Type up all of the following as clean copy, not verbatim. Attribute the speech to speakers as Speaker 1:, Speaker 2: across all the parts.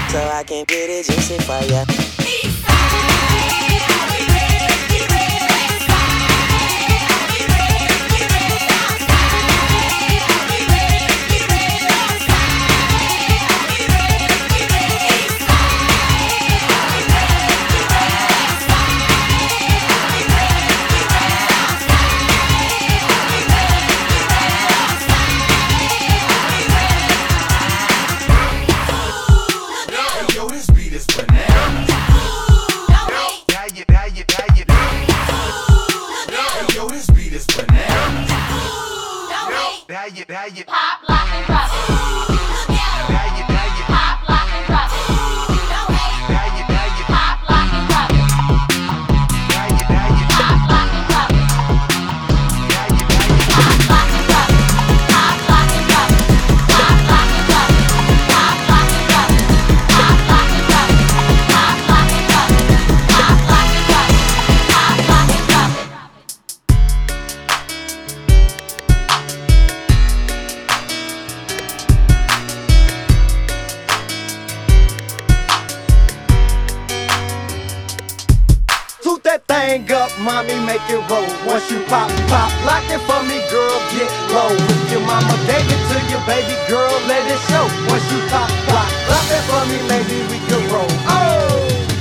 Speaker 1: so I can get it juicy for ya.
Speaker 2: Pop, lock, and drop it. Pop, lock, and drop it. Pop, lock, and drop it. Pop, lock, and drop it. Pop, lock, and drop it. Pop, lock, and drop it. Pop, lock, and drop it. Pop, lock, and drop it. Pop, lock, and drop it. Pop, lock, and drop it. Pop, lock, and drop it. Pop, lock, and drop it.
Speaker 3: Toot that thing up, mommy, make it roll. Once you pop, pop, lock it for me, girl, get low. If your mama gave it to you, baby girl, let it show. Once you pop, pop, lock it for me, maybe we can roll. Oh!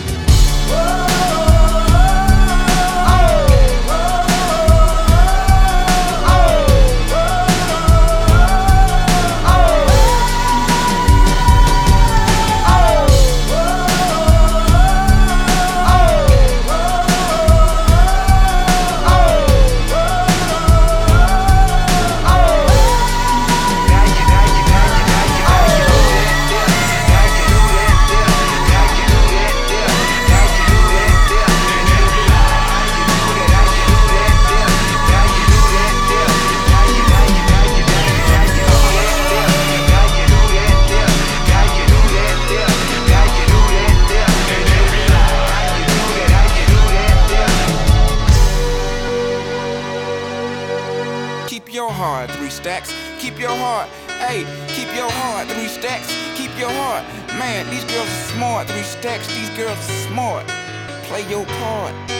Speaker 4: Keep your heart, 3 stacks. Keep your heart, hey, keep your heart, 3 stacks. Keep your heart, man, these girls are smart, 3 stacks, these girls are smart. Play your part.